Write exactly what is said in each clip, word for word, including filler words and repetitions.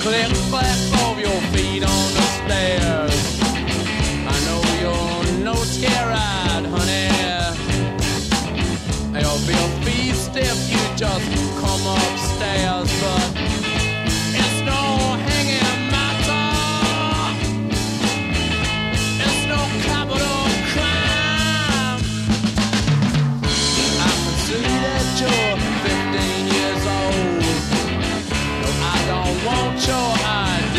click clack of your feet on the stairs. I know you're no scared, honey. You'll be a feast if you just come upstairs, but it's no hanging matter. It's no capital crime. I can see that you're fifteen years old. No, I don't want your I D.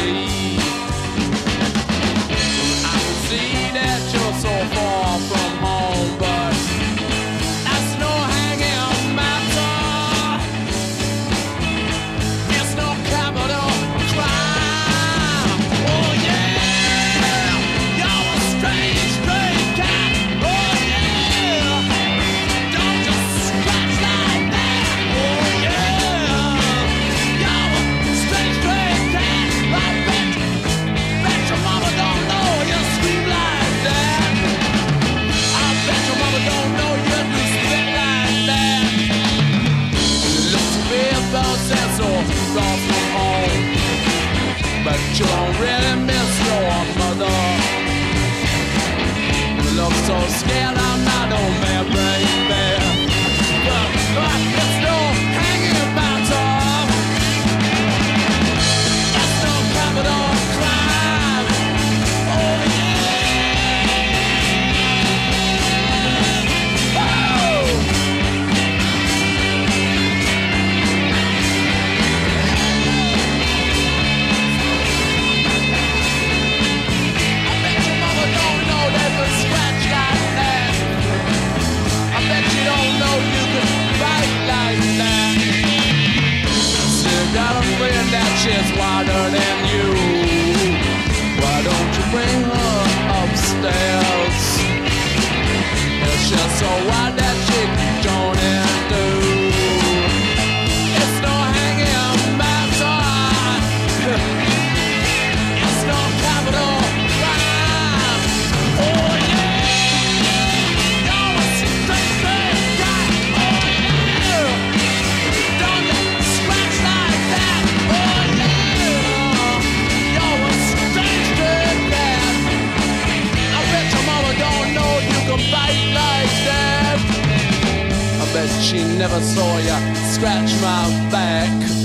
I can see that you're so far from home, but that's no hanging matter. It's no capital crime. Oh yeah, you're a strange, strange cat. Oh yeah, don't just scratch like that. Oh yeah, you're a strange, strange cat. I bet, bet your mama don't know you scream like that. I bet your mama don't know you do spit like that. Looks to be about sense or far from home, but you don't really miss your mother. You look so scared, I'm not no man, baby. But, but it's no hanging matter. It's no capital crime. Oh yeah. Oh. I bet your mama don't know they could scratch like that. I bet you don't know you could bite like that. Still got a friend that shit's wider than you. Why don't you bring her upstairs? It's just so wide that she don't do. It's no hanging matter. It's no capital crime. Oh yeah, you're a straight, straight guy. Oh yeah, don't you scratch like that. Oh yeah, you're a straight, straight cat. I bet your mama don't know you can bite like that. I bet she never saw ya scratch my back.